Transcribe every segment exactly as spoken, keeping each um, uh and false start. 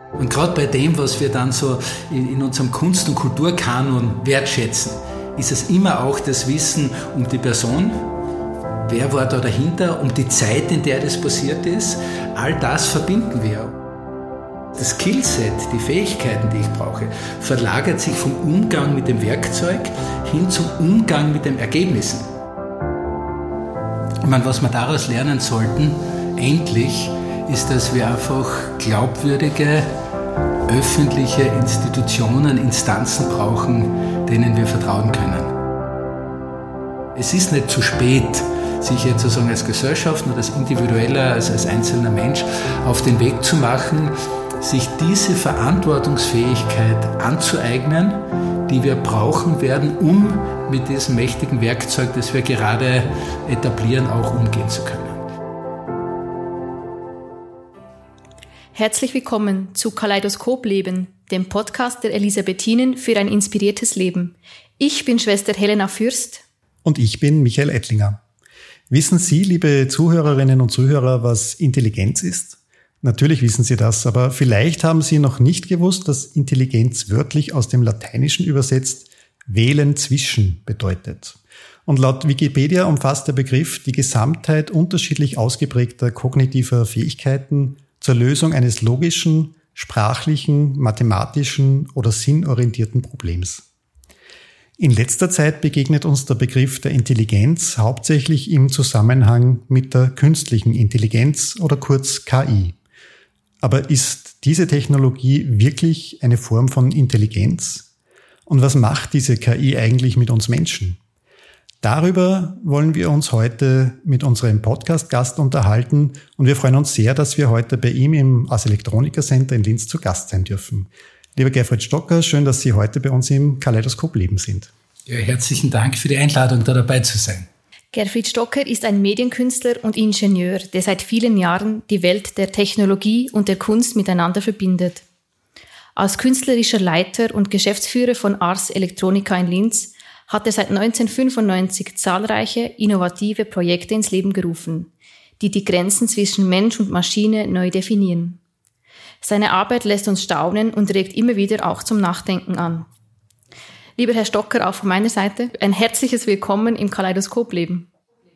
Und gerade bei dem, was wir dann so in, in unserem Kunst- und Kulturkanon wertschätzen, ist es immer auch das Wissen um die Person, wer war da dahinter, um die Zeit, in der das passiert ist. All das verbinden wir. Das Skillset, die Fähigkeiten, die ich brauche, verlagert sich vom Umgang mit dem Werkzeug hin zum Umgang mit den Ergebnissen. Ich meine, was wir daraus lernen sollten, endlich, ist, dass wir einfach glaubwürdige, öffentliche Institutionen, Instanzen brauchen, denen wir vertrauen können. Es ist nicht zu spät, sich jetzt sozusagen als Gesellschaft oder als Individueller, als, als einzelner Mensch auf den Weg zu machen, sich diese Verantwortungsfähigkeit anzueignen, die wir brauchen werden, um mit diesem mächtigen Werkzeug, das wir gerade etablieren, auch umgehen zu können. Herzlich willkommen zu Kaleidoskop Leben, dem Podcast der Elisabethinen für ein inspiriertes Leben. Ich bin Schwester Helena Fürst. Und ich bin Michael Ettlinger. Wissen Sie, liebe Zuhörerinnen und Zuhörer, was Intelligenz ist? Natürlich wissen Sie das, aber vielleicht haben Sie noch nicht gewusst, dass Intelligenz wörtlich aus dem Lateinischen übersetzt wählen zwischen bedeutet. Und laut Wikipedia umfasst der Begriff die Gesamtheit unterschiedlich ausgeprägter kognitiver Fähigkeiten zur Lösung eines logischen, sprachlichen, mathematischen oder sinnorientierten Problems. In letzter Zeit begegnet uns der Begriff der Intelligenz hauptsächlich im Zusammenhang mit der künstlichen Intelligenz oder kurz K I. Aber ist diese Technologie wirklich eine Form von Intelligenz? Und was macht diese K I eigentlich mit uns Menschen? Darüber wollen wir uns heute mit unserem Podcast-Gast unterhalten und wir freuen uns sehr, dass wir heute bei ihm im Ars Electronica Center in Linz zu Gast sein dürfen. Lieber Gerfried Stocker, schön, dass Sie heute bei uns im Kaleidoskop Leben sind. Ja, herzlichen Dank für die Einladung, da dabei zu sein. Gerfried Stocker ist ein Medienkünstler und Ingenieur, der seit vielen Jahren die Welt der Technologie und der Kunst miteinander verbindet. Als künstlerischer Leiter und Geschäftsführer von Ars Electronica in Linz hat er seit neunzehnhundertfünfundneunzig zahlreiche innovative Projekte ins Leben gerufen, die die Grenzen zwischen Mensch und Maschine neu definieren. Seine Arbeit lässt uns staunen und regt immer wieder auch zum Nachdenken an. Lieber Herr Stocker, auch von meiner Seite ein herzliches Willkommen im Kaleidoskop Leben.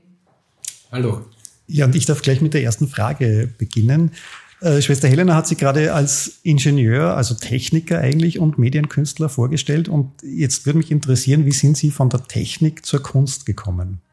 Hallo. Ja, und ich darf gleich mit der ersten Frage beginnen. Äh, Schwester Helena hat Sie gerade als Ingenieur, also Techniker eigentlich und Medienkünstler vorgestellt. Und jetzt würde mich interessieren, wie sind Sie von der Technik zur Kunst gekommen?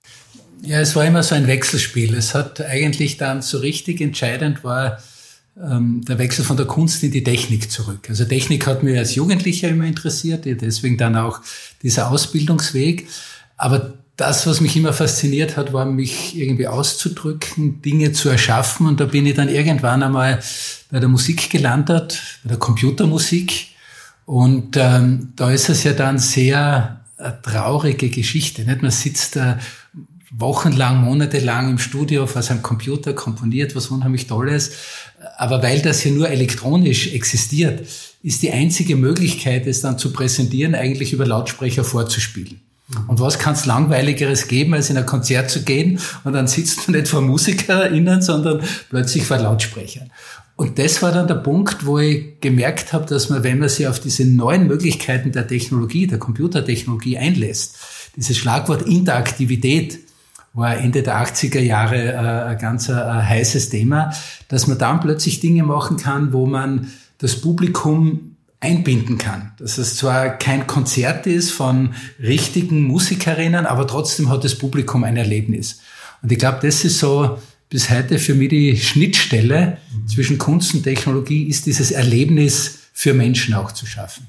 Ja, es war immer so ein Wechselspiel. Es hat eigentlich dann so richtig entscheidend war ähm, der Wechsel von der Kunst in die Technik zurück. Also Technik hat mich als Jugendlicher immer interessiert, deswegen dann auch dieser Ausbildungsweg. Aber das, was mich immer fasziniert hat, war, mich irgendwie auszudrücken, Dinge zu erschaffen. Und da bin ich dann irgendwann einmal bei der Musik gelandet, bei der Computermusik. Und ähm, da ist es ja dann sehr eine traurige Geschichte. Nicht? Man sitzt da wochenlang, monatelang im Studio vor seinem Computer, komponiert was unheimlich Tolles. Aber weil das ja nur elektronisch existiert, ist die einzige Möglichkeit, es dann zu präsentieren, eigentlich über Lautsprecher vorzuspielen. Und was kann es Langweiligeres geben, als in ein Konzert zu gehen und dann sitzt man nicht vor MusikerInnen, sondern plötzlich vor Lautsprechern. Und das war dann der Punkt, wo ich gemerkt habe, dass man, wenn man sich auf diese neuen Möglichkeiten der Technologie, der Computertechnologie einlässt, dieses Schlagwort Interaktivität war Ende der achtziger Jahre äh, ein ganz äh, heißes Thema, dass man dann plötzlich Dinge machen kann, wo man das Publikum einbinden kann. Dass es zwar kein Konzert ist von richtigen Musikerinnen, aber trotzdem hat das Publikum ein Erlebnis. Und ich glaube, das ist so bis heute für mich die Schnittstelle mhm. zwischen Kunst und Technologie, ist dieses Erlebnis für Menschen auch zu schaffen.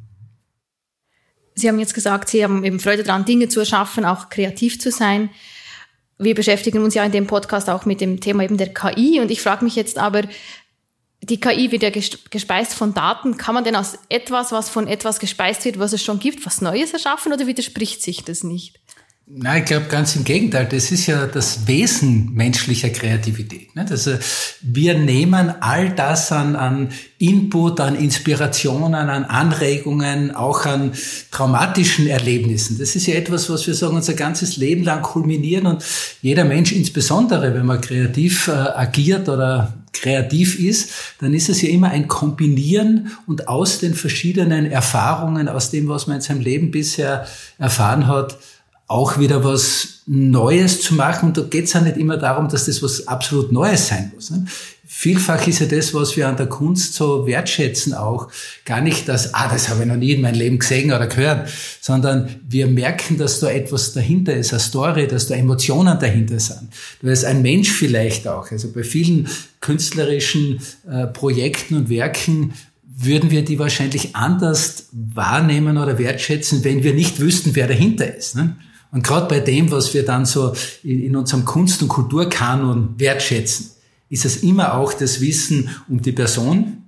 Sie haben jetzt gesagt, Sie haben eben Freude daran, Dinge zu erschaffen, auch kreativ zu sein. Wir beschäftigen uns ja in dem Podcast auch mit dem Thema eben der K I. Und ich frage mich jetzt aber, die K I wird ja gespeist von Daten. Kann man denn aus etwas, was von etwas gespeist wird, was es schon gibt, was Neues erschaffen oder widerspricht sich das nicht? Nein, ich glaube ganz im Gegenteil. Das ist ja das Wesen menschlicher Kreativität. Also wir nehmen all das an, an Input, an Inspirationen, an Anregungen, auch an traumatischen Erlebnissen. Das ist ja etwas, was wir sagen, unser ganzes Leben lang kulminieren und jeder Mensch insbesondere, wenn man kreativ äh, agiert oder kreativ ist, dann ist es ja immer ein Kombinieren und aus den verschiedenen Erfahrungen, aus dem, was man in seinem Leben bisher erfahren hat, auch wieder was Neues zu machen. Und da geht es ja nicht immer darum, dass das was absolut Neues sein muss. Ne? Vielfach ist ja das, was wir an der Kunst so wertschätzen auch, gar nicht das, ah, das habe ich noch nie in meinem Leben gesehen oder gehört, sondern wir merken, dass da etwas dahinter ist, eine Story, dass da Emotionen dahinter sind. Du bist ein Mensch vielleicht auch. Also bei vielen künstlerischen äh, Projekten und Werken würden wir die wahrscheinlich anders wahrnehmen oder wertschätzen, wenn wir nicht wüssten, wer dahinter ist. Ne? Und gerade bei dem, was wir dann so in, in unserem Kunst- und Kulturkanon wertschätzen, ist es immer auch das Wissen um die Person,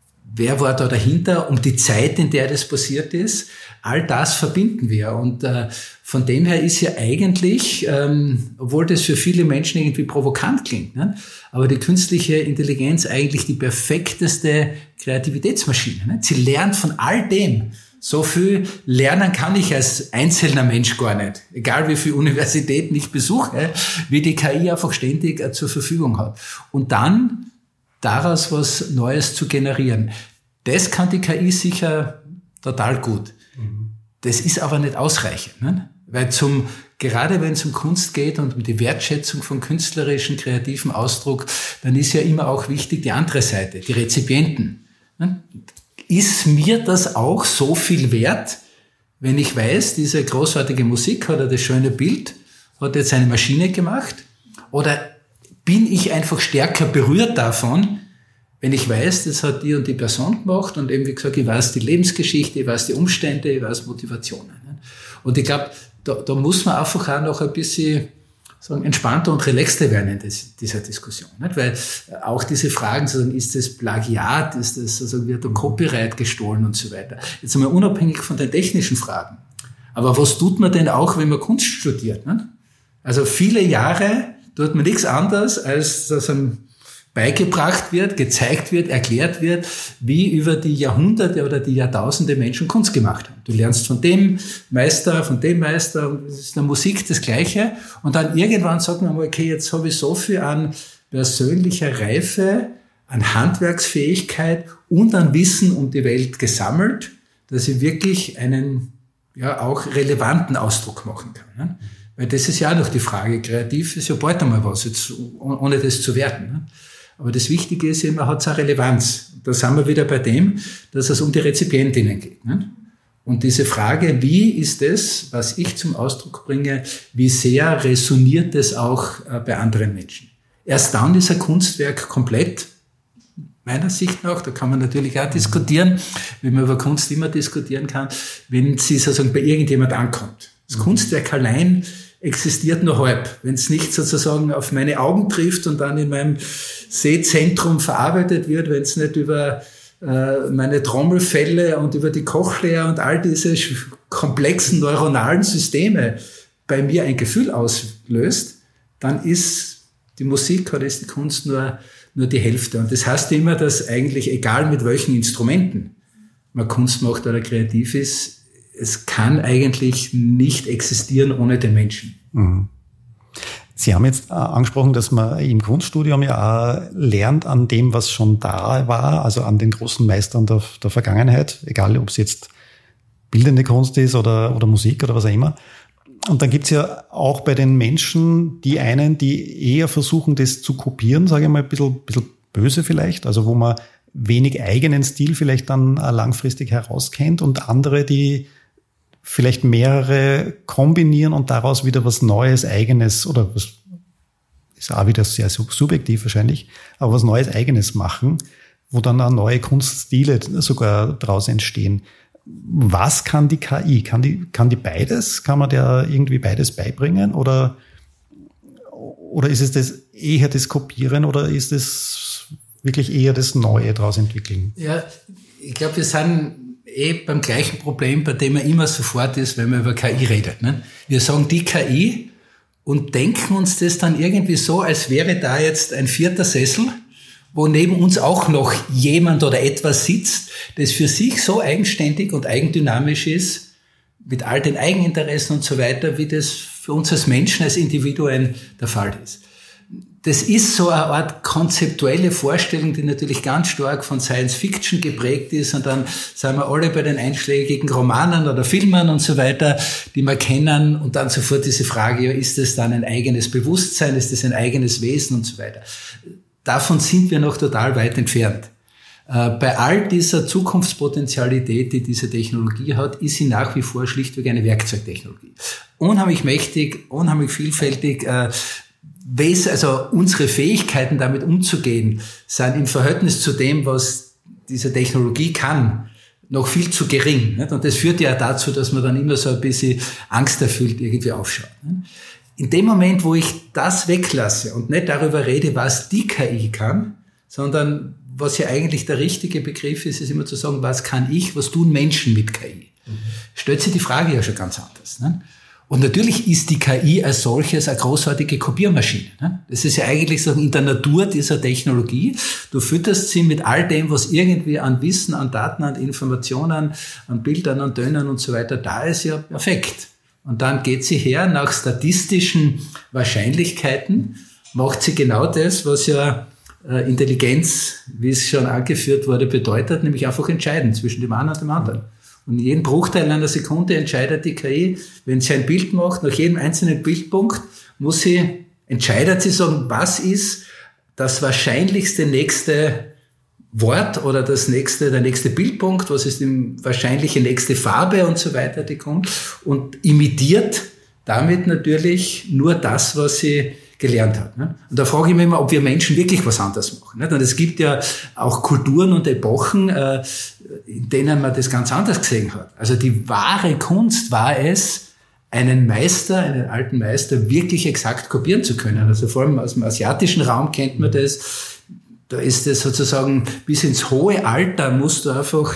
wer war da dahinter, um die Zeit, in der das passiert ist. All das verbinden wir. Und äh, von dem her ist ja eigentlich, ähm, obwohl das für viele Menschen irgendwie provokant klingt, ne, aber die künstliche Intelligenz eigentlich die perfekteste Kreativitätsmaschine. Ne? Sie lernt von all dem. So viel lernen kann ich als einzelner Mensch gar nicht. Egal wie viele Universitäten ich besuche, wie die K I einfach ständig zur Verfügung hat. Und dann daraus was Neues zu generieren. Das kann die K I sicher total gut. Das ist aber nicht ausreichend. Ne? Weil zum, gerade wenn es um Kunst geht und um die Wertschätzung von künstlerischem, kreativen Ausdruck, dann ist ja immer auch wichtig die andere Seite, die Rezipienten. Ne? Ist mir das auch so viel wert, wenn ich weiß, diese großartige Musik oder das schöne Bild hat jetzt eine Maschine gemacht? Oder bin ich einfach stärker berührt davon, wenn ich weiß, das hat die und die Person gemacht und eben, wie gesagt, ich weiß die Lebensgeschichte, ich weiß die Umstände, ich weiß Motivationen. Und ich glaube, da, da muss man einfach auch noch ein bisschen sagen, entspannter und relaxter werden in des, dieser Diskussion. Nicht? Weil auch diese Fragen, sagen, ist das Plagiat, ist das, also wird der Copyright gestohlen und so weiter. Jetzt einmal unabhängig von den technischen Fragen. Aber was tut man denn auch, wenn man Kunst studiert? Nicht? Also viele Jahre tut man nichts anderes, als dass einem beigebracht wird, gezeigt wird, erklärt wird, wie über die Jahrhunderte oder die Jahrtausende Menschen Kunst gemacht haben. Du lernst von dem Meister, von dem Meister, das ist in der Musik das Gleiche. Und dann irgendwann sagt man mal, okay, jetzt habe ich so viel an persönlicher Reife, an Handwerksfähigkeit und an Wissen um die Welt gesammelt, dass ich wirklich einen, ja, auch relevanten Ausdruck machen kann. Ne? Weil das ist ja auch noch die Frage. Kreativ ist ja bald einmal was, jetzt, ohne das zu werten. Ne? Aber das Wichtige ist immer, hat es eine Relevanz. Da sind wir wieder bei dem, dass es um die Rezipientinnen geht. Ne? Und diese Frage, wie ist das, was ich zum Ausdruck bringe, wie sehr resoniert das auch äh, bei anderen Menschen? Erst dann ist ein Kunstwerk komplett, meiner Sicht nach, da kann man natürlich auch diskutieren, wie man über Kunst immer diskutieren kann, wenn sie sozusagen bei irgendjemand ankommt. Das mhm. Kunstwerk allein existiert nur halb. Wenn es nicht sozusagen auf meine Augen trifft und dann in meinem Sehzentrum verarbeitet wird, wenn es nicht über äh, meine Trommelfelle und über die Cochlea und all diese komplexen neuronalen Systeme bei mir ein Gefühl auslöst, dann ist die Musik oder ist die Kunst nur, nur die Hälfte. Und das heißt immer, dass eigentlich, egal mit welchen Instrumenten man Kunst macht oder kreativ ist, es kann eigentlich nicht existieren ohne den Menschen. Mhm. Sie haben jetzt angesprochen, dass man im Kunststudium ja auch lernt an dem, was schon da war, also an den großen Meistern der, der Vergangenheit, egal ob es jetzt bildende Kunst ist oder, oder Musik oder was auch immer. Und dann gibt's ja auch bei den Menschen die einen, die eher versuchen, das zu kopieren, sage ich mal, ein bisschen, bisschen böse vielleicht, also wo man wenig eigenen Stil vielleicht dann langfristig herauskennt, und andere, die vielleicht mehrere kombinieren und daraus wieder was Neues, Eigenes, oder was ist auch wieder sehr subjektiv wahrscheinlich, aber was Neues, Eigenes machen, wo dann auch neue Kunststile sogar daraus entstehen. Was kann die K I? Kann die, kann die beides? Kann man der irgendwie beides beibringen? Oder, oder ist es das eher das Kopieren, oder ist es wirklich eher das Neue daraus entwickeln? Ja, ich glaube, wir sind eh beim gleichen Problem, bei dem man immer sofort ist, wenn man über K I redet. Ne? Wir sagen die K I und denken uns das dann irgendwie so, als wäre da jetzt ein vierter Sessel, wo neben uns auch noch jemand oder etwas sitzt, das für sich so eigenständig und eigendynamisch ist, mit all den Eigeninteressen und so weiter, wie das für uns als Menschen, als Individuen der Fall ist. das ist so eine Art konzeptuelle Vorstellung, die natürlich ganz stark von Science Fiction geprägt ist. Und dann sind wir alle bei den einschlägigen Romanen oder Filmen und so weiter, die wir kennen. Und dann sofort diese Frage, ja, ist das dann ein eigenes Bewusstsein? Ist das ein eigenes Wesen und so weiter? Davon sind wir noch total weit entfernt. Bei all dieser Zukunftspotenzialität, die diese Technologie hat, ist sie nach wie vor schlichtweg eine Werkzeugtechnologie. Unheimlich mächtig, unheimlich vielfältig. Also unsere Fähigkeiten, damit umzugehen, sind im Verhältnis zu dem, was diese Technologie kann, noch viel zu gering. Und das führt ja dazu, dass man dann immer so ein bisschen angsterfüllt irgendwie aufschaut. In dem Moment, wo ich das weglasse und nicht darüber rede, was die K I kann, sondern was ja eigentlich der richtige Begriff ist, ist immer zu sagen, was kann ich, was tun Menschen mit K I? Mhm. Stellt sich die Frage ja schon ganz anders. Ne? Und natürlich ist die K I als solches eine großartige Kopiermaschine. Ne? Das ist ja eigentlich so in der Natur dieser Technologie. Du fütterst sie mit all dem, was irgendwie an Wissen, an Daten, an Informationen, an Bildern, an Tönen und so weiter da ist, ja perfekt. Und dann geht sie her nach statistischen Wahrscheinlichkeiten, macht sie genau das, was ja Intelligenz, wie es schon angeführt wurde, bedeutet, nämlich einfach entscheiden zwischen dem einen und dem anderen. Und in jedem Bruchteil einer Sekunde entscheidet die K I, wenn sie ein Bild macht, nach jedem einzelnen Bildpunkt muss sie, entscheidet sie sagen, was ist das wahrscheinlichste nächste Wort oder das nächste, der nächste Bildpunkt, was ist die wahrscheinliche nächste Farbe und so weiter, die kommt, und imitiert damit natürlich nur das, was sie gelernt hat. Und da frage ich mich immer, ob wir Menschen wirklich was anderes machen. Und es gibt ja auch Kulturen und Epochen, in denen man das ganz anders gesehen hat. Also die wahre Kunst war es, einen Meister, einen alten Meister wirklich exakt kopieren zu können. Also vor allem aus dem asiatischen Raum kennt man das. Da ist es sozusagen bis ins hohe Alter musst du einfach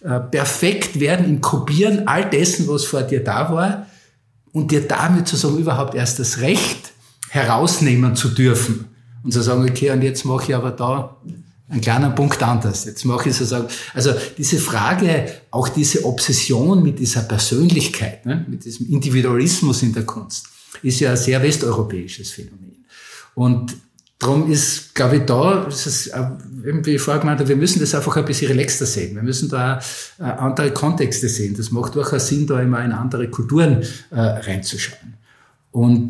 perfekt werden im Kopieren all dessen, was vor dir da war, und dir damit sozusagen überhaupt erst das Recht herausnehmen zu dürfen und zu sagen, okay, und jetzt mache ich aber da einen kleinen Punkt anders. Jetzt mache ich sozusagen, also diese Frage, auch diese Obsession mit dieser Persönlichkeit, ne, mit diesem Individualismus in der Kunst, ist ja ein sehr westeuropäisches Phänomen. Und darum ist, glaube ich, da, ist es, wie ich vorher gemeint habe, wir müssen das einfach ein bisschen relaxter sehen. Wir müssen da andere Kontexte sehen. Das macht durchaus Sinn, da immer in andere Kulturen äh, reinzuschauen. Und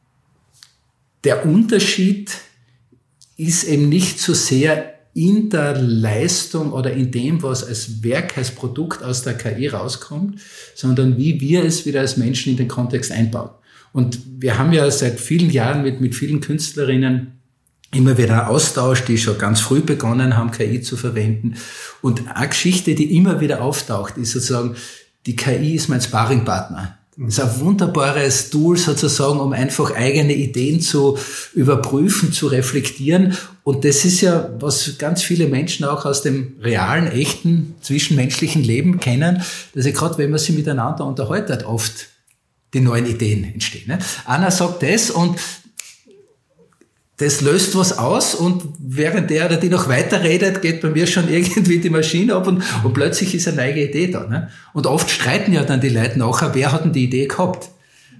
der Unterschied ist eben nicht so sehr in der Leistung oder in dem, was als Werk, als Produkt aus der K I rauskommt, sondern wie wir es wieder als Menschen in den Kontext einbauen. Und wir haben ja seit vielen Jahren mit, mit vielen Künstlerinnen immer wieder einen Austausch, die schon ganz früh begonnen haben, K I zu verwenden. Und eine Geschichte, die immer wieder auftaucht, ist sozusagen, die K I ist mein Sparringpartner. Das ist ein wunderbares Tool sozusagen, um einfach eigene Ideen zu überprüfen, zu reflektieren. Und das ist ja, was ganz viele Menschen auch aus dem realen, echten, zwischenmenschlichen Leben kennen, dass ja gerade, wenn man sich miteinander unterhaltet, oft die neuen Ideen entstehen. Ne? Einer sagt das und das löst was aus, und während der oder die noch weiterredet, geht bei mir schon irgendwie die Maschine ab und, und plötzlich ist eine neue Idee da. Ne? Und oft streiten ja dann die Leute nachher, wer hat denn die Idee gehabt?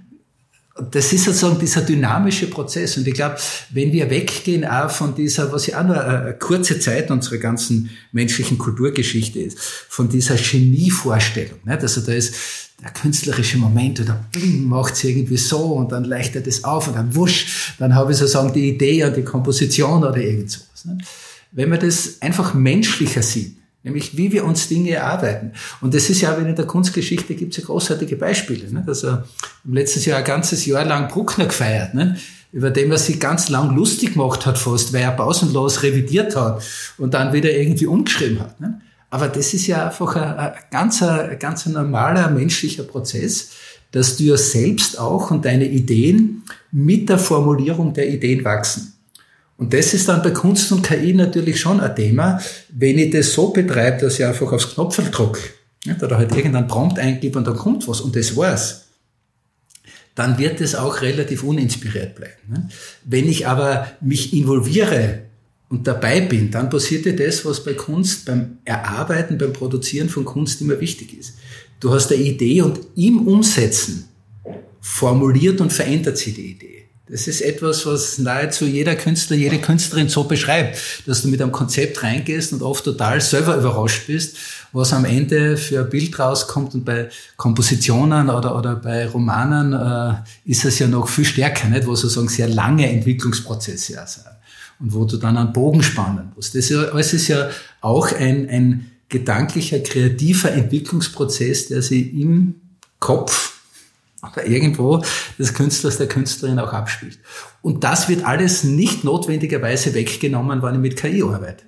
Das ist sozusagen dieser dynamische Prozess. Und ich glaube, wenn wir weggehen auch von dieser, was ja auch nur eine kurze Zeit unserer ganzen menschlichen Kulturgeschichte ist, von dieser Genievorstellung. Ne? Also da ist der künstlerische Moment, oder macht es irgendwie so und dann leichtet es auf und dann wusch, dann habe ich sozusagen die Idee und die Komposition oder irgend sowas. Ne? Wenn man das einfach menschlicher sieht, nämlich wie wir uns Dinge erarbeiten. Und das ist ja, wenn in der Kunstgeschichte gibt es ja großartige Beispiele. Ne? Also im letzten Jahr ein ganzes Jahr lang Bruckner gefeiert, ne? Über den er sich ganz lang lustig gemacht hat fast, weil er pausenlos revidiert hat und dann wieder irgendwie umgeschrieben hat. Ne? Aber das ist ja einfach ein, ein ganz, ein ganz normaler menschlicher Prozess, dass du ja selbst auch und deine Ideen mit der Formulierung der Ideen wachsen. Und das ist dann bei Kunst und K I natürlich schon ein Thema, wenn ich das so betreibe, dass ich einfach aufs Knopf drücke, oder halt irgendeinen Prompt eingebe und dann kommt was und das war's, dann wird es auch relativ uninspiriert bleiben. Wenn ich aber mich involviere und dabei bin, dann passiert ja das, was bei Kunst, beim Erarbeiten, beim Produzieren von Kunst immer wichtig ist. Du hast eine Idee und im Umsetzen formuliert und verändert sie die Idee. Das ist etwas, was nahezu jeder Künstler, jede Künstlerin so beschreibt, dass du mit einem Konzept reingehst und oft total selber überrascht bist, was am Ende für ein Bild rauskommt. Und bei Kompositionen oder, oder bei Romanen äh, ist es ja noch viel stärker, nicht? Wo sozusagen sehr lange Entwicklungsprozesse auch sind. Und wo du dann einen Bogen spannen musst. Das ist ja, alles ist ja auch ein, ein gedanklicher, kreativer Entwicklungsprozess, der sich im Kopf oder irgendwo des Künstlers, der Künstlerin auch abspielt. Und das wird alles nicht notwendigerweise weggenommen, wenn ich mit K I arbeite.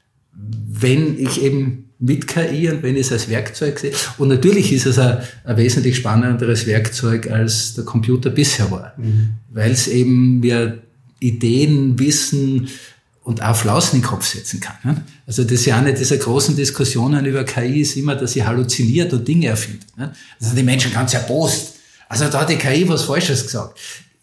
Wenn ich eben mit K I und wenn ich es als Werkzeug sehe. Und natürlich ist es ein, ein wesentlich spannenderes Werkzeug, als der Computer bisher war. Mhm. Weil es eben mir Ideen, Wissen und auch Flausen in den Kopf setzen kann. Also das ist ja eine dieser großen Diskussionen über K I ist immer, dass sie halluziniert und Dinge erfindet. Also die Menschen ganz erbost. Also da hat die K I was Falsches gesagt.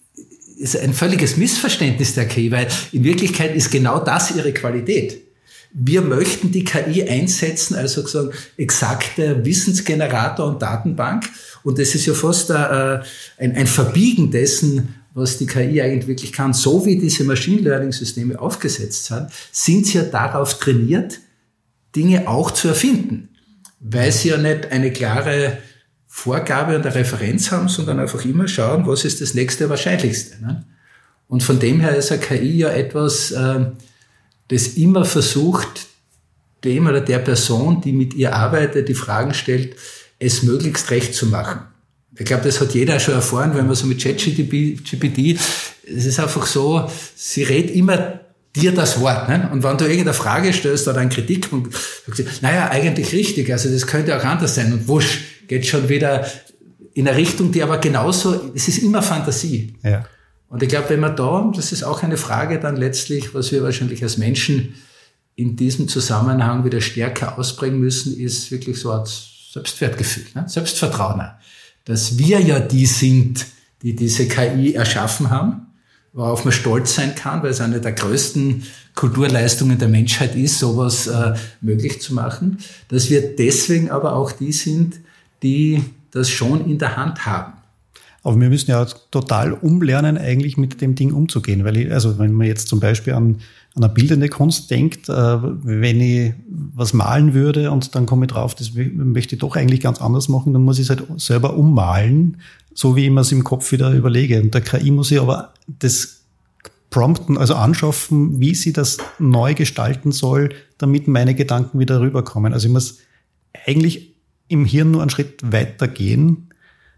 Das ist ein völliges Missverständnis der K I, weil in Wirklichkeit ist genau das ihre Qualität. Wir möchten die K I einsetzen als sozusagen exakter Wissensgenerator und Datenbank. Und das ist ja fast ein, ein Verbiegen dessen, was die K I eigentlich wirklich kann. So wie diese Machine Learning Systeme aufgesetzt sind, sind sie ja darauf trainiert, Dinge auch zu erfinden. Weil sie ja nicht eine klare Vorgabe und eine Referenz haben, sondern einfach immer schauen, was ist das nächste Wahrscheinlichste. Ne? Und von dem her ist eine K I ja etwas, äh, das immer versucht, dem oder der Person, die mit ihr arbeitet, die Fragen stellt, es möglichst recht zu machen. Ich glaube, das hat jeder schon erfahren, wenn man so mit ChatGPT, es ist einfach so, sie redet immer dir das Wort. Ne? Und wenn du irgendeine Frage stellst oder einen Kritikpunkt, sagst du, naja, eigentlich richtig, also das könnte auch anders sein. Und wusch, geht schon wieder in eine Richtung, die aber genauso, es ist immer Fantasie. Ja. Und ich glaube, wenn man da, das ist auch eine Frage dann letztlich, was wir wahrscheinlich als Menschen in diesem Zusammenhang wieder stärker ausprägen müssen, ist wirklich so ein Selbstwertgefühl, ne? Selbstvertrauen. Dass wir ja die sind, die diese K I erschaffen haben, worauf man stolz sein kann, weil es eine der größten Kulturleistungen der Menschheit ist, sowas äh, möglich zu machen. Dass wir deswegen aber auch die sind, die das schon in der Hand haben. Aber wir müssen ja total umlernen, eigentlich mit dem Ding umzugehen. Weil ich, also wenn man jetzt zum Beispiel an, an eine bildende Kunst denkt, äh, wenn ich was malen würde und dann komme ich drauf, das möchte ich doch eigentlich ganz anders machen, dann muss ich es halt selber ummalen, so wie ich mir es im Kopf wieder überlege. Und der K I muss ich aber das prompten, also anschaffen, wie sie das neu gestalten soll, damit meine Gedanken wieder rüberkommen. Also ich muss eigentlich im Hirn nur einen Schritt weiter gehen,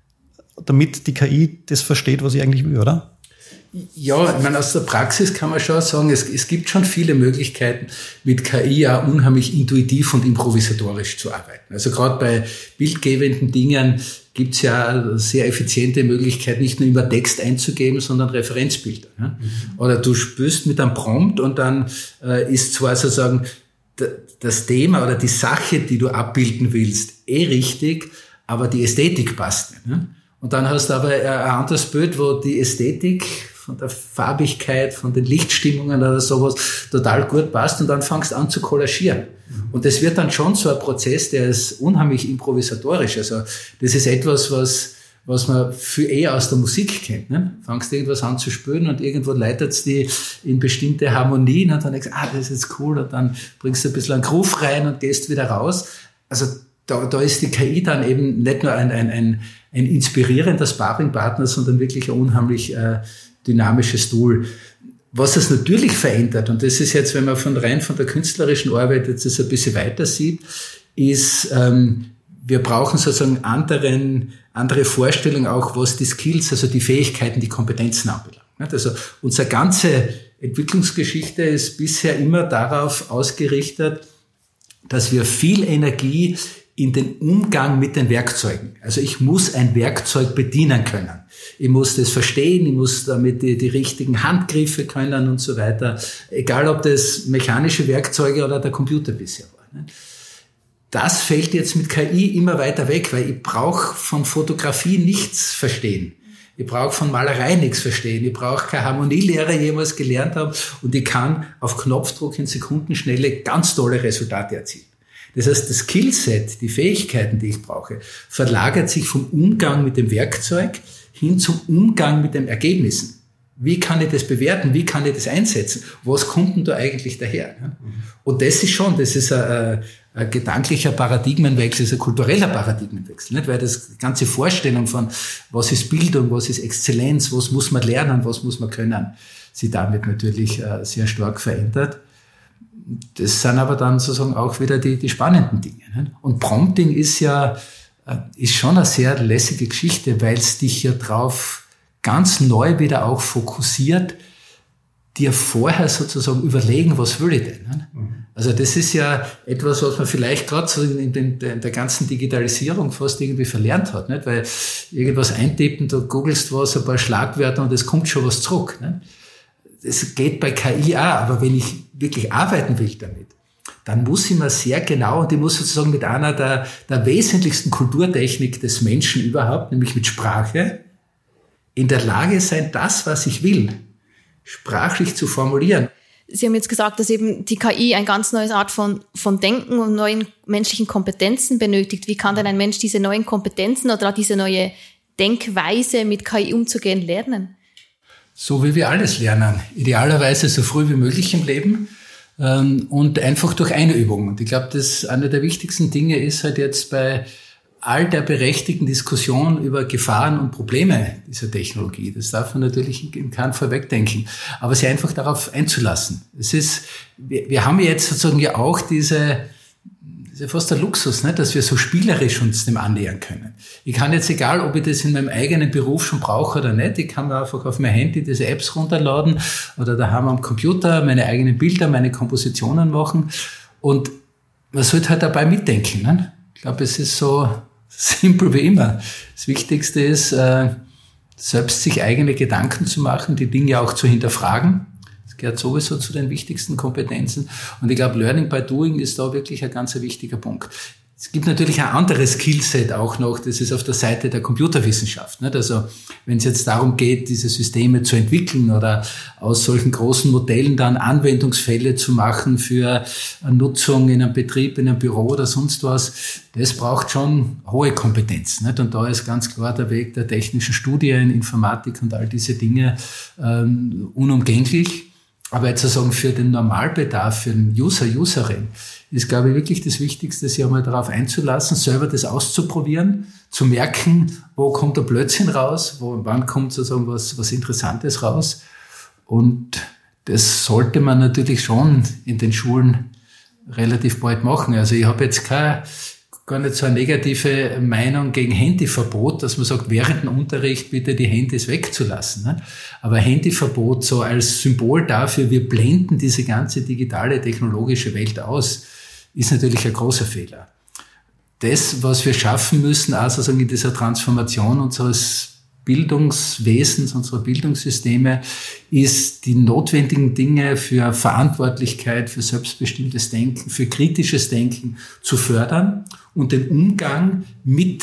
damit die K I das versteht, was ich eigentlich will, oder? Ja, ich meine, aus der Praxis kann man schon sagen, es, es gibt schon viele Möglichkeiten, mit K I ja unheimlich intuitiv und improvisatorisch zu arbeiten. Also gerade bei bildgebenden Dingen gibt es ja sehr effiziente Möglichkeiten, nicht nur immer Text einzugeben, sondern Referenzbilder. Ja? Mhm. Oder du spürst mit einem Prompt und dann äh, ist zwar sozusagen d- das Thema oder die Sache, die du abbilden willst, eh richtig, aber die Ästhetik passt nicht. Ne? Und dann hast du aber ein anderes Bild, wo die Ästhetik von der Farbigkeit, von den Lichtstimmungen oder sowas total gut passt und dann fangst du an zu kollagieren. Und das wird dann schon so ein Prozess, der ist unheimlich improvisatorisch. Also das ist etwas, was was man viel eher aus der Musik kennt. Ne? Fangst irgendwas an zu spüren und irgendwo leitet es die in bestimmte Harmonien und dann denkst du, ah, das ist jetzt cool und dann bringst du ein bisschen einen Groove rein und gehst wieder raus. Also da, da ist die K I dann eben nicht nur ein, ein, ein, ein inspirierender Sparringpartner, sondern wirklich ein unheimlich äh, dynamisches Tool. Was es natürlich verändert, und das ist jetzt, wenn man von rein von der künstlerischen Arbeit jetzt das ein bisschen weiter sieht, ist, ähm, wir brauchen sozusagen anderen, andere Vorstellungen auch, was die Skills, also die Fähigkeiten, die Kompetenzen anbelangt. Also unsere ganze Entwicklungsgeschichte ist bisher immer darauf ausgerichtet, dass wir viel Energie in den Umgang mit den Werkzeugen. Also ich muss ein Werkzeug bedienen können. Ich muss das verstehen, ich muss damit die, die richtigen Handgriffe können und so weiter. Egal, ob das mechanische Werkzeuge oder der Computer bisher war. Das fällt jetzt mit K I immer weiter weg, weil ich brauche von Fotografie nichts verstehen. Ich brauche von Malerei nichts verstehen. Ich brauche keine Harmonielehre jemals gelernt haben und ich kann auf Knopfdruck in Sekundenschnelle ganz tolle Resultate erzielen. Das heißt, das Skillset, die Fähigkeiten, die ich brauche, verlagert sich vom Umgang mit dem Werkzeug hin zum Umgang mit den Ergebnissen. Wie kann ich das bewerten? Wie kann ich das einsetzen? Was kommt denn da eigentlich daher? Und das ist schon, das ist ein, ein gedanklicher Paradigmenwechsel, ist ein kultureller Paradigmenwechsel, nicht? Weil das ganze Vorstellung von, was ist Bildung, was ist Exzellenz, was muss man lernen, was muss man können, sich damit natürlich sehr stark verändert. Das sind aber dann sozusagen auch wieder die, die spannenden Dinge, nicht? Und Prompting ist ja, ist schon eine sehr lässige Geschichte, weil es dich ja drauf ganz neu wieder auch fokussiert, dir vorher sozusagen überlegen, was will ich denn? Ne? Mhm. Also das ist ja etwas, was man vielleicht gerade so in, den, in der ganzen Digitalisierung fast irgendwie verlernt hat, nicht? Weil irgendwas eintippen, du googelst was, ein paar Schlagwörter und es kommt schon was zurück. Ne? Das geht bei K I auch, aber wenn ich wirklich arbeiten will damit, dann muss ich mir sehr genau, und ich muss sozusagen mit einer der, der wesentlichsten Kulturtechnik des Menschen überhaupt, nämlich mit Sprache, in der Lage sein, das, was ich will, sprachlich zu formulieren. Sie haben jetzt gesagt, dass eben die K I eine ganz neue Art von, von Denken und neuen menschlichen Kompetenzen benötigt. Wie kann denn ein Mensch diese neuen Kompetenzen oder diese neue Denkweise mit K I umzugehen lernen? So wie wir alles lernen. Idealerweise so früh wie möglich im Leben ähm, und einfach durch Einübung. Und ich glaube, dass eine der wichtigsten Dinge ist halt jetzt bei all der berechtigten Diskussion über Gefahren und Probleme dieser Technologie. Das darf man natürlich in keinem Fall wegdenken. Aber sich einfach darauf einzulassen. Es ist, wir, wir haben jetzt sozusagen ja auch diese, diese fast der Luxus, ne, dass wir so spielerisch uns dem annähern können. Ich kann jetzt, egal ob ich das in meinem eigenen Beruf schon brauche oder nicht, ich kann mir einfach auf mein Handy diese Apps runterladen oder daheim am Computer meine eigenen Bilder, meine Kompositionen machen. Und man sollte halt dabei mitdenken. Ne? Ich glaube, es ist so simpel wie immer. Das Wichtigste ist, selbst sich eigene Gedanken zu machen, die Dinge auch zu hinterfragen. Das gehört sowieso zu den wichtigsten Kompetenzen. Und ich glaube, Learning by Doing ist da wirklich ein ganz wichtiger Punkt. Es gibt natürlich ein anderes Skillset auch noch, das ist auf der Seite der Computerwissenschaft. Nicht? Also wenn es jetzt darum geht, diese Systeme zu entwickeln oder aus solchen großen Modellen dann Anwendungsfälle zu machen für eine Nutzung in einem Betrieb, in einem Büro oder sonst was, das braucht schon hohe Kompetenz. Nicht? Und da ist ganz klar der Weg der technischen Studien, Informatik und all diese Dinge ähm, unumgänglich. Aber jetzt sozusagen für den Normalbedarf, für den User, Userin, ist, glaube ich, wirklich das Wichtigste, sich einmal darauf einzulassen, selber das auszuprobieren, zu merken, wo kommt der Blödsinn raus, wo, wann kommt sozusagen was, was Interessantes raus. Und das sollte man natürlich schon in den Schulen relativ bald machen. Also ich habe jetzt keine, gar nicht so eine negative Meinung gegen Handyverbot, dass man sagt, während dem Unterricht bitte die Handys wegzulassen. Ne? Aber Handyverbot so als Symbol dafür, wir blenden diese ganze digitale, technologische Welt aus, ist natürlich ein großer Fehler. Das, was wir schaffen müssen, auch sozusagen in dieser Transformation unseres Bildungswesens, unserer Bildungssysteme, ist die notwendigen Dinge für Verantwortlichkeit, für selbstbestimmtes Denken, für kritisches Denken zu fördern und den Umgang mit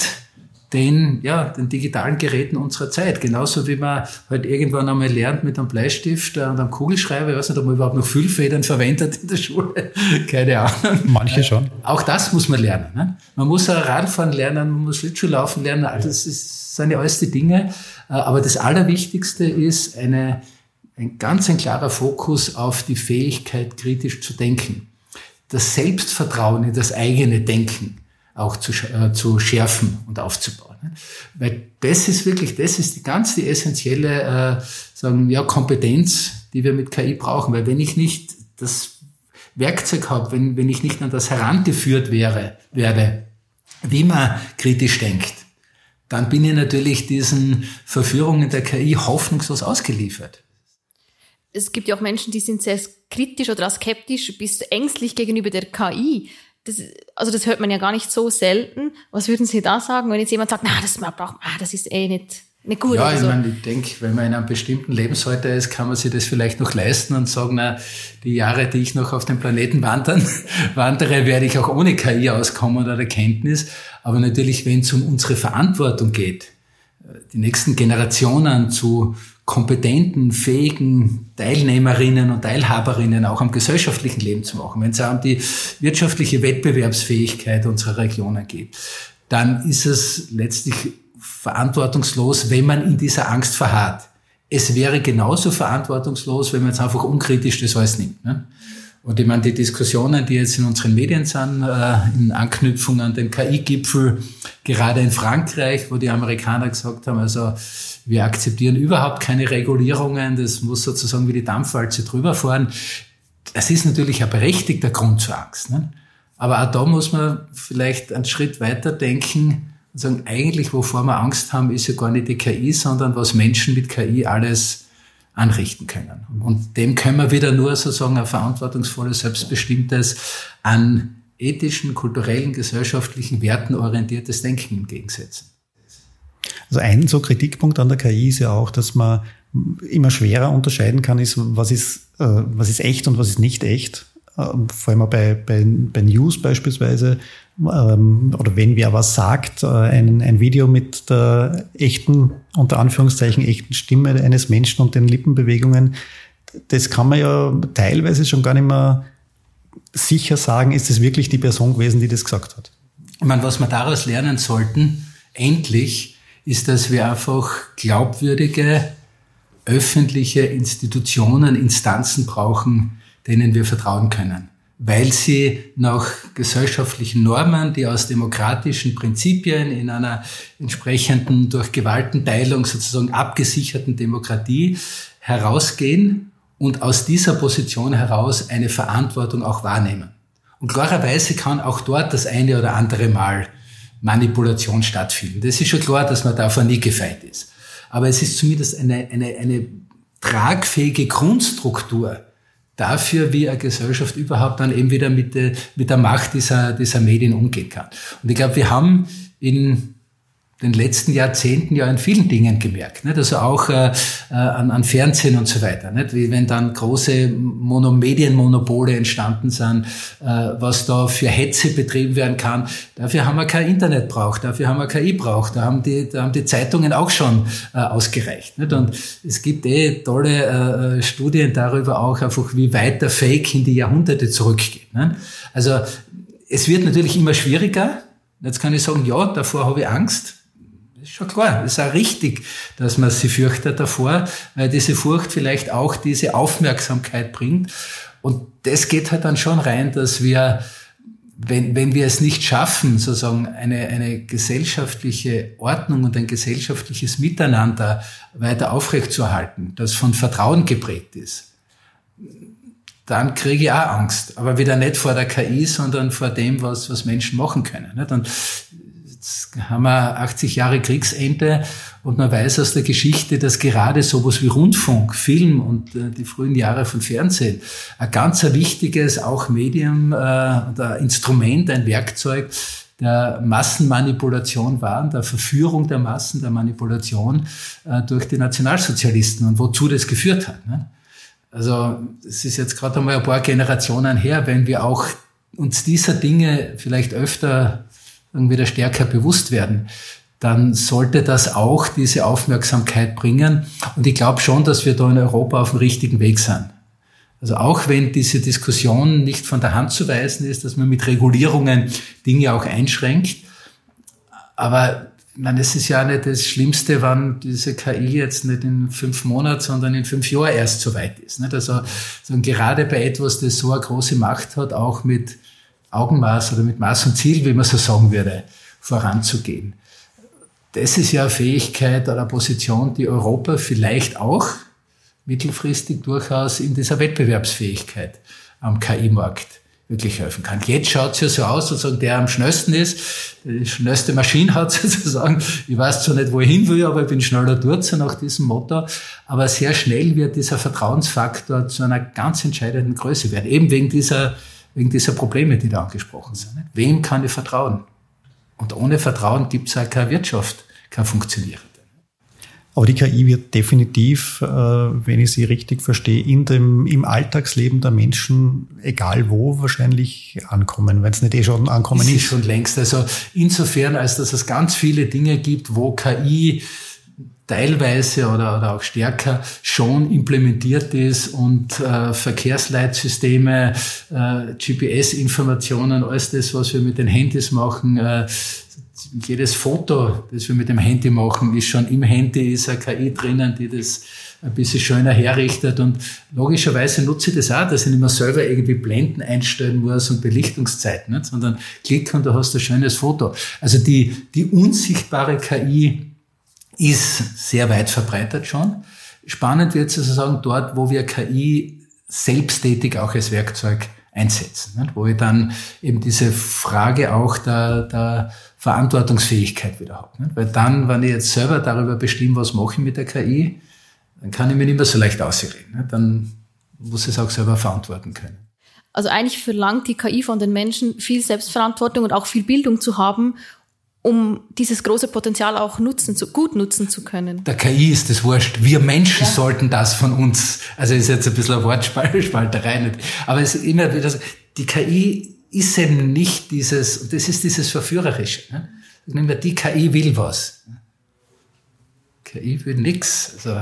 den, ja, den digitalen Geräten unserer Zeit. Genauso wie man halt irgendwann einmal lernt mit einem Bleistift und einem Kugelschreiber. Ich weiß nicht, ob man überhaupt noch Füllfedern verwendet in der Schule. Keine Ahnung. Manche schon. Auch das muss man lernen. Ne? Man muss auch Radfahren lernen, man muss Schlittschuhlaufen lernen. Das ist, sind ja alles die Dinge. Aber das Allerwichtigste ist eine, ein ganz ein klarer Fokus auf die Fähigkeit, kritisch zu denken. Das Selbstvertrauen in das eigene Denken auch zu, äh, zu schärfen und aufzubauen. Ne? Weil das ist wirklich, das ist die ganz die essentielle äh, sagen, ja, Kompetenz, die wir mit K I brauchen. Weil wenn ich nicht das Werkzeug habe, wenn, wenn ich nicht an das herangeführt wäre, werde, wie man kritisch denkt, dann bin ich natürlich diesen Verführungen der K I hoffnungslos ausgeliefert. Es gibt ja auch Menschen, die sind sehr kritisch oder skeptisch bis ängstlich gegenüber der K I. Das, also das hört man ja gar nicht so selten. Was würden Sie da sagen, wenn jetzt jemand sagt, na, das man braucht, ah, das ist eh nicht, nicht gut? Ja, oder ich so? meine, ich denke, wenn man in einem bestimmten Lebensalter ist, kann man sich das vielleicht noch leisten und sagen, na, die Jahre, die ich noch auf dem Planeten wandern, wandere, werde ich auch ohne K I auskommen oder Erkenntnis. Aber natürlich, wenn es um unsere Verantwortung geht, die nächsten Generationen zu kompetenten, fähigen Teilnehmerinnen und Teilhaberinnen auch am gesellschaftlichen Leben zu machen, wenn es auch um die wirtschaftliche Wettbewerbsfähigkeit unserer Regionen geht, dann ist es letztlich verantwortungslos, wenn man in dieser Angst verharrt. es wäre genauso verantwortungslos, wenn man jetzt einfach unkritisch das alles nimmt. Ne? Und ich meine, die Diskussionen, die jetzt in unseren Medien sind, äh, in Anknüpfung an den K I-Gipfel, gerade in Frankreich, wo die Amerikaner gesagt haben, also wir akzeptieren überhaupt keine Regulierungen, das muss sozusagen wie die Dampfwalze drüber fahren. Das ist natürlich ein berechtigter Grund zur Angst. Ne? Aber auch da muss man vielleicht einen Schritt weiter denken und sagen, eigentlich, wovor wir Angst haben, ist ja gar nicht die K I, sondern was Menschen mit K I alles anrichten können. Und dem können wir wieder nur sozusagen ein verantwortungsvolles, selbstbestimmtes, an ethischen, kulturellen, gesellschaftlichen Werten orientiertes Denken entgegensetzen. Also ein so Kritikpunkt an der K I ist ja auch, dass man immer schwerer unterscheiden kann, ist, was ist, äh, was ist echt und was ist nicht echt. Äh, vor allem auch bei, bei, bei News beispielsweise, ähm, oder wenn wer was sagt, äh, ein, ein Video mit der echten, unter Anführungszeichen, echten Stimme eines Menschen und den Lippenbewegungen, das kann man ja teilweise schon gar nicht mehr sicher sagen, ist es wirklich die Person gewesen, die das gesagt hat. Ich meine, was wir daraus lernen sollten, endlich, ist, dass wir einfach glaubwürdige, öffentliche Institutionen, Instanzen brauchen, denen wir vertrauen können. Weil sie nach gesellschaftlichen Normen, die aus demokratischen Prinzipien in einer entsprechenden, durch Gewaltenteilung sozusagen abgesicherten Demokratie herausgehen und aus dieser Position heraus eine Verantwortung auch wahrnehmen. Und klarerweise kann auch dort das eine oder andere Mal Manipulation stattfinden. Das ist schon klar, dass man davon nie gefeit ist. Aber es ist zumindest eine, eine, eine tragfähige Grundstruktur dafür, wie eine Gesellschaft überhaupt dann eben wieder mit der, mit der Macht dieser, dieser Medien umgehen kann. Und ich glaube, wir haben in den letzten Jahrzehnten ja in vielen Dingen gemerkt, nicht? Also auch äh, an, an Fernsehen und so weiter, nicht? Wie wenn dann große Mono- Medienmonopole entstanden sind, äh, was da für Hetze betrieben werden kann. Dafür haben wir kein Internet braucht, dafür haben wir K I braucht. Da haben die, da haben die Zeitungen auch schon äh, ausgereicht, nicht? Und es gibt eh tolle äh, Studien darüber auch einfach, wie weit der Fake in die Jahrhunderte zurückgeht, nicht? Also es wird natürlich immer schwieriger. Jetzt kann ich sagen, ja, davor habe ich Angst. Das ist schon klar, es ist auch richtig, dass man sich fürchtet davor, weil diese Furcht vielleicht auch diese Aufmerksamkeit bringt. Und das geht halt dann schon rein, dass wir, wenn, wenn wir es nicht schaffen, sozusagen eine, eine gesellschaftliche Ordnung und ein gesellschaftliches Miteinander weiter aufrechtzuerhalten, das von Vertrauen geprägt ist, dann kriege ich auch Angst. Aber wieder nicht vor der K I, sondern vor dem, was, was Menschen machen können. Nicht? Und jetzt haben wir achtzig Jahre Kriegsende und man weiß aus der Geschichte, dass gerade sowas wie Rundfunk, Film und äh, die frühen Jahre von Fernsehen ein ganz ein wichtiges, auch Medium, äh, ein Instrument, ein Werkzeug der Massenmanipulation waren, der Verführung der Massen, der Manipulation äh, durch die Nationalsozialisten und wozu das geführt hat. Ne? Also es ist jetzt gerade einmal ein paar Generationen her, wenn wir auch uns dieser Dinge vielleicht öfter wieder stärker bewusst werden, dann sollte das auch diese Aufmerksamkeit bringen. Und ich glaube schon, dass wir da in Europa auf dem richtigen Weg sind. Also auch wenn diese Diskussion nicht von der Hand zu weisen ist, dass man mit Regulierungen Dinge auch einschränkt, aber ich meine, es ist ja nicht das Schlimmste, wenn diese K I jetzt nicht in fünf Monaten, sondern in fünf Jahren erst so weit ist. Nicht? Also, also gerade bei etwas, das so eine große Macht hat, auch mit Augenmaß oder mit Maß und Ziel, wie man so sagen würde, voranzugehen. Das ist ja eine Fähigkeit oder eine Position, die Europa vielleicht auch mittelfristig durchaus in dieser Wettbewerbsfähigkeit am K I-Markt wirklich helfen kann. Jetzt schaut es ja so aus, sozusagen, der am schnellsten ist, die schnellste Maschine hat sozusagen, ich weiß zwar nicht, wo ich hin will, aber ich bin schneller dort, so nach diesem Motto, aber sehr schnell wird dieser Vertrauensfaktor zu einer ganz entscheidenden Größe werden, eben wegen dieser, wegen dieser Probleme, die da angesprochen sind. Wem kann ich vertrauen? Und ohne Vertrauen gibt es halt keine Wirtschaft, keine funktionierende. Aber die K I wird definitiv, äh, wenn ich sie richtig verstehe, in dem, im Alltagsleben der Menschen, egal wo, wahrscheinlich ankommen, wenn es nicht eh schon ankommen ist. Ist schon längst. Also insofern, als dass es ganz viele Dinge gibt, wo K I teilweise oder, oder auch stärker schon implementiert ist und äh, Verkehrsleitsysteme, äh, G P S-Informationen, alles das, was wir mit den Handys machen, äh, jedes Foto, das wir mit dem Handy machen, ist schon im Handy, ist eine K I drinnen, die das ein bisschen schöner herrichtet. Und logischerweise nutze ich das auch, dass ich nicht mehr selber irgendwie Blenden einstellen muss und Belichtungszeit, nicht? Sondern klick und du hast ein schönes Foto. Also die, die unsichtbare K I ist sehr weit verbreitet schon. Spannend wird es also sagen, dort, wo wir K I selbsttätig auch als Werkzeug einsetzen, nicht? Wo ich dann eben diese Frage auch der, der Verantwortungsfähigkeit wieder habe. Nicht? Weil dann, wenn ich jetzt selber darüber bestimme, was mache ich mit der K I, dann kann ich mir nicht mehr so leicht ausreden. Nicht? Dann muss ich es auch selber verantworten können. Also eigentlich verlangt die K I von den Menschen viel Selbstverantwortung und auch viel Bildung zu haben, um dieses große Potenzial auch nutzen zu, gut nutzen zu können. Der K I ist das wurscht. Wir Menschen ja. sollten das von uns. Also ist jetzt ein bisschen eine Wortspalterei, nicht? Aber es ist immer wieder so, die K I ist eben nicht dieses, und das ist dieses Verführerische. Ne? Die K I will was. K I will nichts. Also,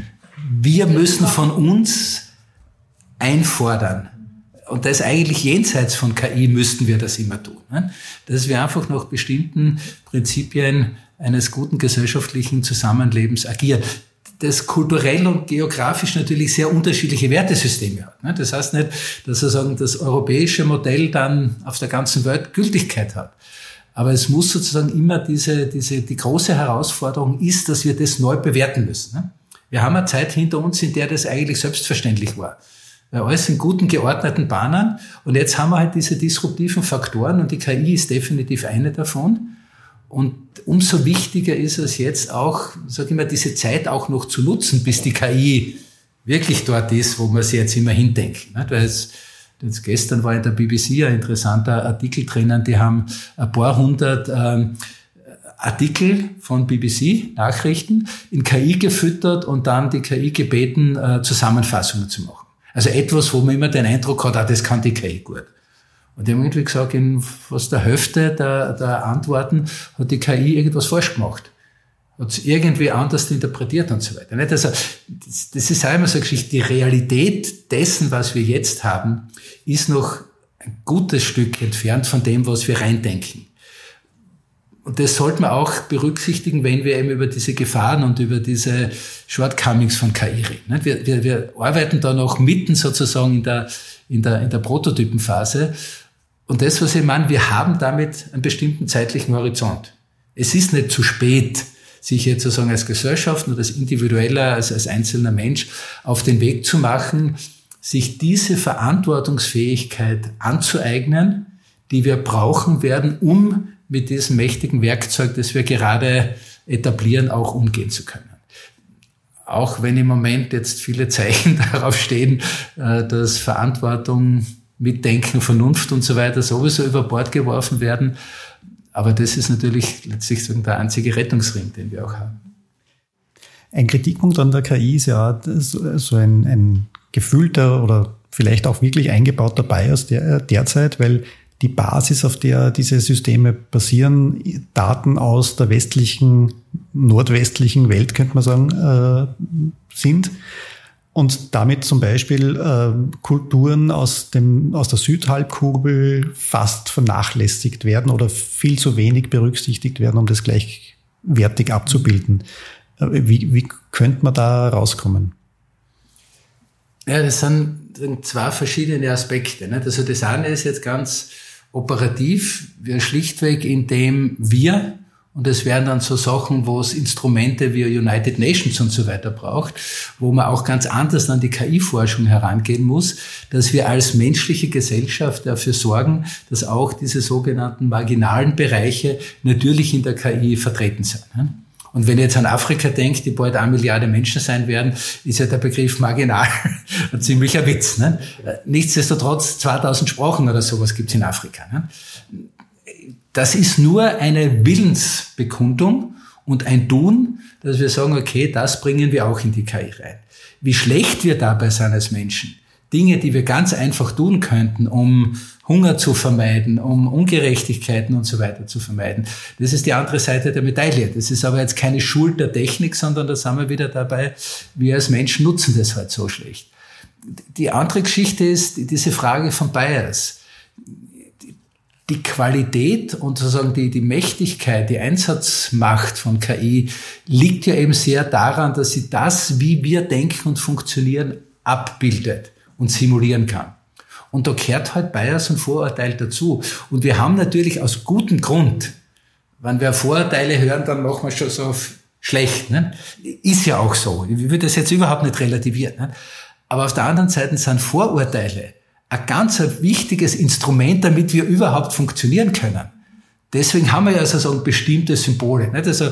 wir müssen von uns einfordern. Und das eigentlich jenseits von K I müssten wir das immer tun. Ne? Dass wir einfach nach bestimmten Prinzipien eines guten gesellschaftlichen Zusammenlebens agieren. Das kulturell und geografisch natürlich sehr unterschiedliche Wertesysteme hat. Ne? Das heißt nicht, dass sozusagen das europäische Modell dann auf der ganzen Welt Gültigkeit hat. Aber es muss sozusagen immer diese, diese, die große Herausforderung ist, dass wir das neu bewerten müssen. Ne? Wir haben eine Zeit hinter uns, in der das eigentlich selbstverständlich war. Alles in guten, geordneten Bahnen. Und jetzt haben wir halt diese disruptiven Faktoren und die K I ist definitiv eine davon. Und umso wichtiger ist es jetzt auch, sag ich mal, diese Zeit auch noch zu nutzen, bis die K I wirklich dort ist, wo wir sie jetzt immer hindenken. Weil es, jetzt gestern war in der B B C ein interessanter Artikel drinnen, die haben ein paar hundert ähm, Artikel von B B C, Nachrichten, in K I gefüttert und dann die K I gebeten, äh, Zusammenfassungen zu machen. Also etwas, wo man immer den Eindruck hat, ah, das kann die K I gut. Und die haben irgendwie gesagt, in fast der Hälfte der, der Antworten hat die K I irgendwas falsch gemacht. Hat es irgendwie anders interpretiert und so weiter. Also, das, das ist auch immer so eine Geschichte. Die Realität dessen, was wir jetzt haben, ist noch ein gutes Stück entfernt von dem, was wir reindenken. Und das sollten wir auch berücksichtigen, wenn wir eben über diese Gefahren und über diese Shortcomings von K I reden. Wir, wir, wir arbeiten da noch mitten sozusagen in der, in der, in der Prototypenphase. Und das, was ich meine, wir haben damit einen bestimmten zeitlichen Horizont. Es ist nicht zu spät, sich jetzt sozusagen als Gesellschaft oder als individueller, als, als einzelner Mensch auf den Weg zu machen, sich diese Verantwortungsfähigkeit anzueignen, die wir brauchen werden, um mit diesem mächtigen Werkzeug, das wir gerade etablieren, auch umgehen zu können. Auch wenn im Moment jetzt viele Zeichen darauf stehen, dass Verantwortung, Mitdenken, Vernunft und so weiter sowieso über Bord geworfen werden. Aber das ist natürlich letztlich der einzige Rettungsring, den wir auch haben. Ein Kritikpunkt an der K I ist ja so ein, ein gefühlter oder vielleicht auch wirklich eingebauter Bias der, derzeit, weil die Basis, auf der diese Systeme basieren, Daten aus der westlichen, nordwestlichen Welt, könnte man sagen, äh, sind. Und damit zum Beispiel äh, Kulturen aus dem aus der Südhalbkugel fast vernachlässigt werden oder viel zu wenig berücksichtigt werden, um das gleichwertig abzubilden. Äh, wie, wie könnte man da rauskommen? Ja, das sind, sind zwei verschiedene Aspekte. Nicht? Also das eine ist jetzt ganz operativ, wir schlichtweg, indem wir, und es wären dann so Sachen, wo es Instrumente wie United Nations und so weiter braucht, wo man auch ganz anders an die K I-Forschung herangehen muss, dass wir als menschliche Gesellschaft dafür sorgen, dass auch diese sogenannten marginalen Bereiche natürlich in der K I vertreten sind. Und wenn ihr jetzt an Afrika denkt, die bald eine Milliarde Menschen sein werden, ist ja der Begriff marginal ein ziemlicher Witz. Ne? Nichtsdestotrotz zweitausend Sprachen oder sowas gibt's in Afrika. Ne? Das ist nur eine Willensbekundung und ein Tun, dass wir sagen, okay, das bringen wir auch in die K I rein. Wie schlecht wir dabei sind als Menschen, Dinge, die wir ganz einfach tun könnten, um Hunger zu vermeiden, um Ungerechtigkeiten und so weiter zu vermeiden. Das ist die andere Seite der Medaille. Das ist aber jetzt keine Schuld der Technik, sondern da sind wir wieder dabei, wir als Menschen nutzen das halt so schlecht. Die andere Geschichte ist diese Frage von Bias. die Qualität und sozusagen die, die Mächtigkeit, die Einsatzmacht von K I liegt ja eben sehr daran, dass sie das, wie wir denken und funktionieren, abbildet und simulieren kann. Und da gehört halt Bias und Vorurteil dazu. Und wir haben natürlich aus gutem Grund, wenn wir Vorurteile hören, dann machen wir schon so auf schlecht. Ne? Ist ja auch so. Ich würde das jetzt überhaupt nicht relativieren. Ne? Aber auf der anderen Seite sind Vorurteile ein ganz wichtiges Instrument, damit wir überhaupt funktionieren können. Deswegen haben wir ja sozusagen bestimmte Symbole. Nicht? Also,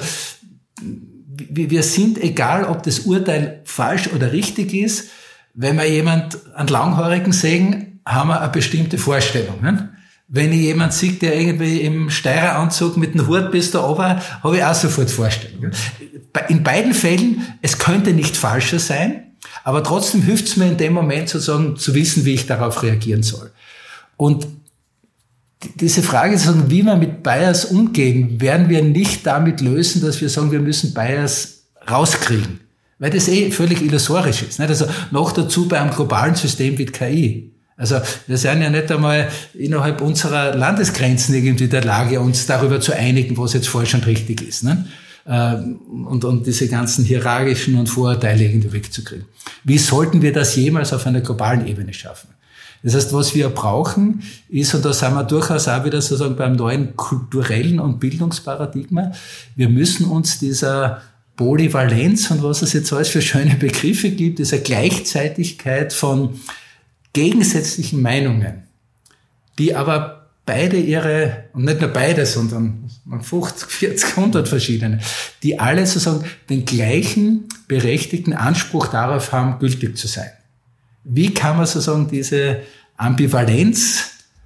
wir sind, egal ob das Urteil falsch oder richtig ist, wenn wir jemand einen Langhaarigen sehen, haben wir eine bestimmte Vorstellung. Nicht? Wenn ich jemand sehe, der irgendwie im Steireranzug mit dem Hut bis da oben, habe ich auch sofort Vorstellung. In beiden Fällen, es könnte nicht falscher sein, aber trotzdem hilft es mir in dem Moment sozusagen zu wissen, wie ich darauf reagieren soll. Und diese Frage, wie wir mit Bias umgehen, werden wir nicht damit lösen, dass wir sagen, wir müssen Bias rauskriegen. Weil das eh völlig illusorisch ist. Also noch dazu bei einem globalen System wie K I. Also wir sind ja nicht einmal innerhalb unserer Landesgrenzen irgendwie in der Lage, uns darüber zu einigen, was jetzt falsch und richtig ist. Ne? Und, und diese ganzen hierarchischen und Vorurteile irgendwie wegzukriegen. Wie sollten wir das jemals auf einer globalen Ebene schaffen? Das heißt, was wir brauchen, ist, und da sind wir durchaus auch wieder sozusagen beim neuen kulturellen und Bildungsparadigma, wir müssen uns dieser Polyvalenz und was es jetzt alles für schöne Begriffe gibt, dieser Gleichzeitigkeit von gegensätzlichen Meinungen, die aber beide ihre, und nicht nur beide, sondern fünfzig, vierzig, hundert verschiedene, die alle sozusagen den gleichen berechtigten Anspruch darauf haben, gültig zu sein. Wie kann man sozusagen diese Ambivalenz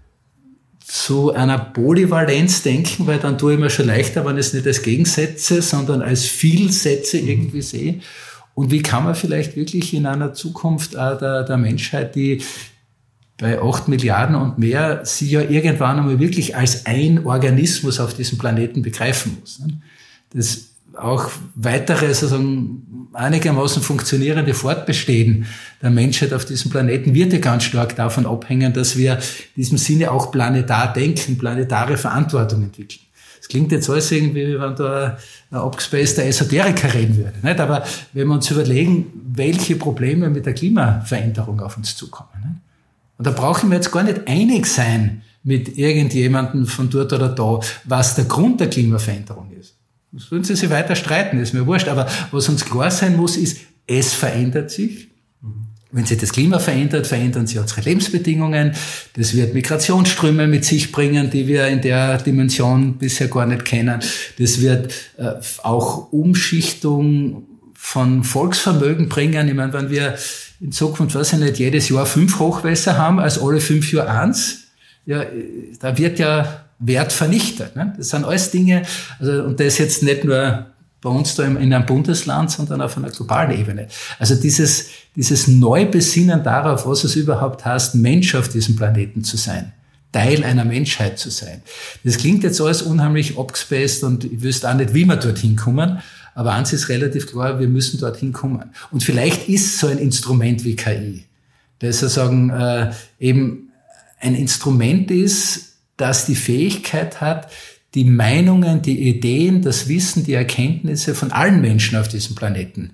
zu einer Polyvalenz denken, weil dann tue ich mir schon leichter, wenn ich es nicht als Gegensätze, sondern als Vielsätze irgendwie sehe. Und wie kann man vielleicht wirklich in einer Zukunft äh, der, der Menschheit, die bei acht Milliarden und mehr, sie ja irgendwann einmal wirklich als ein Organismus auf diesem Planeten begreifen muss. Ne? Das auch weitere, sozusagen einigermaßen funktionierende Fortbestehen der Menschheit auf diesem Planeten wird ja ganz stark davon abhängen, dass wir in diesem Sinne auch planetar denken, planetare Verantwortung entwickeln. Das klingt jetzt alles irgendwie, wie wenn da ein abgespaceder Esoteriker reden würde. Nicht? Aber wenn wir uns überlegen, welche Probleme mit der Klimaveränderung auf uns zukommen. Nicht? Und da brauchen wir jetzt gar nicht einig sein mit irgendjemandem von dort oder da, was der Grund der Klimaveränderung ist. Das sollen Sie sich weiter streiten, ist mir wurscht. Aber was uns klar sein muss, ist, es verändert sich. Wenn sich das Klima verändert, verändern sich unsere Lebensbedingungen. Das wird Migrationsströme mit sich bringen, die wir in der Dimension bisher gar nicht kennen. Das wird äh, auch Umschichtung von Volksvermögen bringen. Ich meine, wenn wir in Zukunft, weiß ich nicht, jedes Jahr fünf Hochwässer haben, als alle fünf Jahre eins, ja, da wird ja Wert vernichtet. Ne? Das sind alles Dinge, also, und das jetzt nicht nur bei uns da in einem Bundesland, sondern auf einer globalen Ebene. Also dieses, dieses Neubesinnen darauf, was es überhaupt heißt, Mensch auf diesem Planeten zu sein, Teil einer Menschheit zu sein. Das klingt jetzt alles unheimlich abgespaced und ich wüsste auch nicht, wie wir dorthin kommen, aber eins ist relativ klar, wir müssen dorthin kommen. Und vielleicht ist so ein Instrument wie K I, das sozusagen äh, eben ein Instrument ist, das die Fähigkeit hat, die Meinungen, die Ideen, das Wissen, die Erkenntnisse von allen Menschen auf diesem Planeten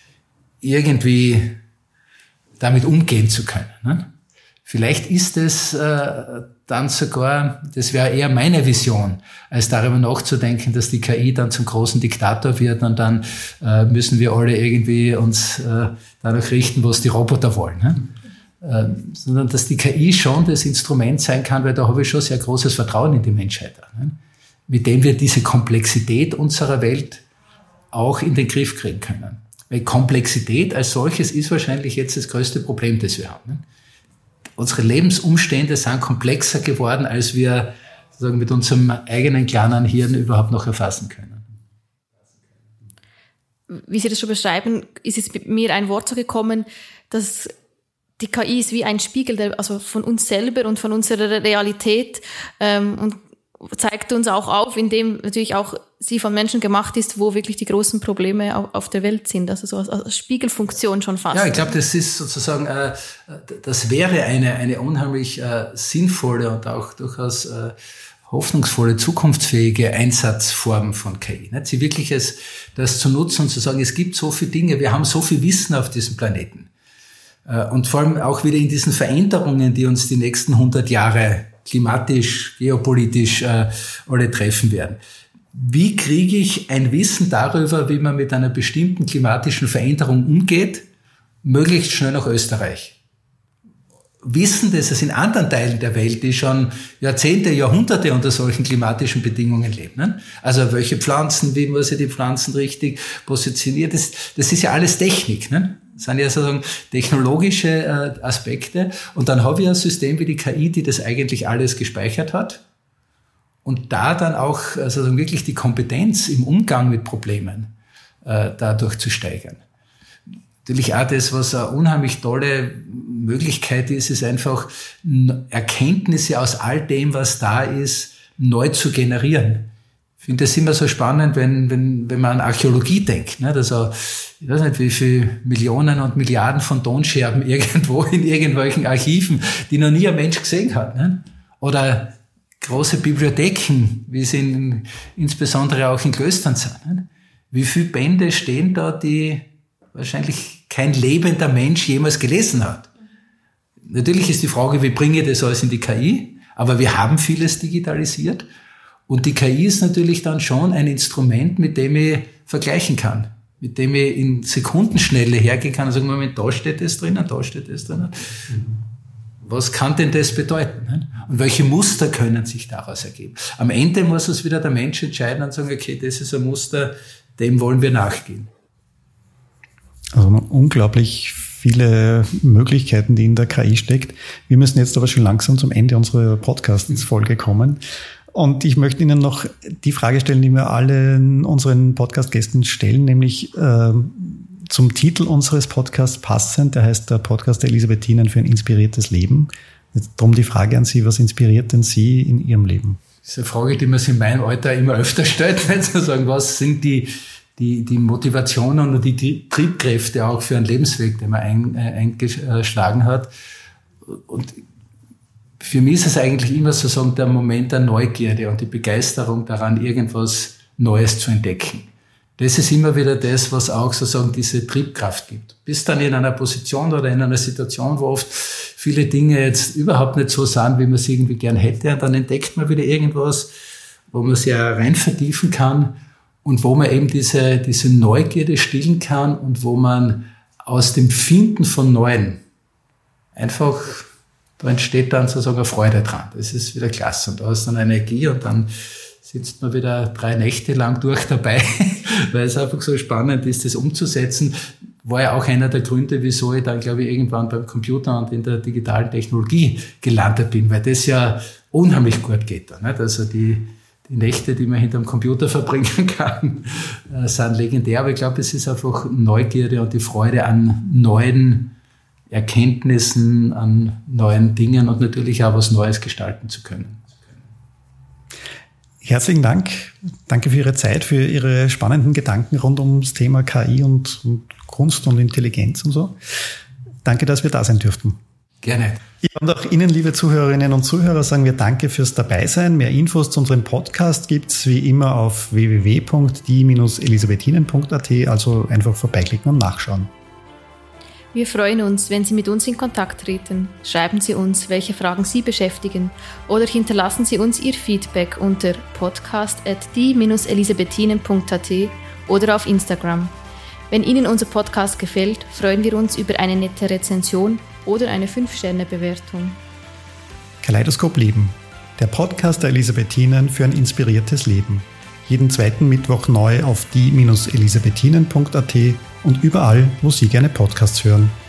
irgendwie damit umgehen zu können. Ne? Vielleicht ist es äh, dann sogar, das wäre eher meine Vision, als darüber nachzudenken, dass die K I dann zum großen Diktator wird und dann äh, müssen wir alle irgendwie uns äh, danach richten, was die Roboter wollen. Ne? Äh, sondern dass die K I schon das Instrument sein kann, weil da habe ich schon sehr großes Vertrauen in die Menschheit. Ne? Mit dem wir diese Komplexität unserer Welt auch in den Griff kriegen können. Weil Komplexität als solches ist wahrscheinlich jetzt das größte Problem, das wir haben. Unsere Lebensumstände sind komplexer geworden, als wir sozusagen mit unserem eigenen kleinen Hirn überhaupt noch erfassen können. Wie Sie das schon beschreiben, ist jetzt mit mir ein Wort so gekommen, dass die K I ist wie ein Spiegel der, also von uns selber und von unserer Realität ähm, und zeigt uns auch auf, indem natürlich auch sie von Menschen gemacht ist, wo wirklich die großen Probleme auf der Welt sind. Also so als Spiegelfunktion schon fast. Ja, ich glaube, das ist sozusagen, äh, das wäre eine, eine unheimlich äh, sinnvolle und auch durchaus äh, hoffnungsvolle, zukunftsfähige Einsatzform von K I. Nicht? Sie wirklich als, das zu nutzen und zu sagen, es gibt so viele Dinge, wir haben so viel Wissen auf diesem Planeten. Äh, und vor allem auch wieder in diesen Veränderungen, die uns die nächsten hundert Jahre klimatisch, geopolitisch äh, alle treffen werden. Wie kriege ich ein Wissen darüber, wie man mit einer bestimmten klimatischen Veränderung umgeht, möglichst schnell nach Österreich? Wissen, dass es in anderen Teilen der Welt, die schon Jahrzehnte, Jahrhunderte unter solchen klimatischen Bedingungen leben. Ne? Also welche Pflanzen, wie muss ich die Pflanzen richtig positionieren? Das, das ist ja alles Technik. Ne? Das sind ja sozusagen technologische äh, Aspekte. Und dann habe ich ein System wie die K I, die das eigentlich alles gespeichert hat. Und da dann auch also wirklich die Kompetenz im Umgang mit Problemen äh, dadurch zu steigern. Natürlich auch das, was eine unheimlich tolle Möglichkeit ist, ist einfach Erkenntnisse aus all dem, was da ist, neu zu generieren. Ich finde das immer so spannend, wenn, wenn, wenn man an Archäologie denkt. Ne? Also, ich weiß nicht, wie viele Millionen und Milliarden von Tonscherben irgendwo in irgendwelchen Archiven, die noch nie ein Mensch gesehen hat. Ne? Oder große Bibliotheken, wie sie in, insbesondere auch in Klöstern sind. Ne? Wie viele Bände stehen da, die wahrscheinlich kein lebender Mensch jemals gelesen hat. Natürlich ist die Frage, wie bringe ich das alles in die K I? Aber wir haben vieles digitalisiert. Und die K I ist natürlich dann schon ein Instrument, mit dem ich vergleichen kann. Mit dem ich in Sekundenschnelle hergehen kann und sagen, Moment, da steht das drinnen, da steht das drinnen. Was kann denn das bedeuten? Und welche Muster können sich daraus ergeben? Am Ende muss es wieder der Mensch entscheiden und sagen, okay, das ist ein Muster, dem wollen wir nachgehen. Also unglaublich viele Möglichkeiten, die in der K I steckt. Wir müssen jetzt aber schon langsam zum Ende unserer Podcast-Folge kommen. Und ich möchte Ihnen noch die Frage stellen, die wir allen unseren Podcast-Gästen stellen, nämlich äh, zum Titel unseres Podcasts passend. Der heißt der Podcast der Elisabethinen für ein inspiriertes Leben. Jetzt darum die Frage an Sie, was inspiriert denn Sie in Ihrem Leben? Das ist eine Frage, die man sich in meinem Alter immer öfter stellt, wenn Sie sagen, was sind die Die, die Motivationen und die Triebkräfte auch für einen Lebensweg, den man ein, äh, eingeschlagen hat. Und für mich ist es eigentlich immer sozusagen der Moment der Neugierde und die Begeisterung daran, irgendwas Neues zu entdecken. Das ist immer wieder das, was auch sozusagen diese Triebkraft gibt. Bis dann in einer Position oder in einer Situation, wo oft viele Dinge jetzt überhaupt nicht so sind, wie man sie irgendwie gern hätte, und dann entdeckt man wieder irgendwas, wo man sich ja rein vertiefen kann. Und wo man eben diese, diese Neugierde stillen kann und wo man aus dem Finden von Neuen einfach, da entsteht dann sozusagen eine Freude dran. Das ist wieder klasse. Und da ist dann Energie und dann sitzt man wieder drei Nächte lang durch dabei, weil es einfach so spannend ist, das umzusetzen. War ja auch einer der Gründe, wieso ich dann, glaube ich, irgendwann beim Computer und in der digitalen Technologie gelandet bin, weil das ja unheimlich gut geht da, nicht? Also die, Die Nächte, die man hinterm Computer verbringen kann, sind legendär. Aber ich glaube, es ist einfach Neugierde und die Freude an neuen Erkenntnissen, an neuen Dingen und natürlich auch was Neues gestalten zu können. Herzlichen Dank. Danke für Ihre Zeit, für Ihre spannenden Gedanken rund ums Thema K I und, und Kunst und Intelligenz und so. Danke, dass wir da sein dürften. Gerne. Ja, und auch Ihnen, liebe Zuhörerinnen und Zuhörer, sagen wir Danke fürs Dabeisein. Mehr Infos zu unserem Podcast gibt's wie immer auf w w w punkt die Bindestrich elisabethinen punkt a t, also einfach vorbeiklicken und nachschauen. Wir freuen uns, wenn Sie mit uns in Kontakt treten. Schreiben Sie uns, welche Fragen Sie beschäftigen, oder hinterlassen Sie uns Ihr Feedback unter podcast at die Bindestrich elisabethinen punkt a t oder auf Instagram. Wenn Ihnen unser Podcast gefällt, freuen wir uns über eine nette Rezension oder eine fünf Sterne Bewertung. Kaleidoskop Leben, der Podcast der Elisabethinen für ein inspiriertes Leben. Jeden zweiten Mittwoch neu auf die Bindestrich elisabethinen punkt a t und überall, wo Sie gerne Podcasts hören.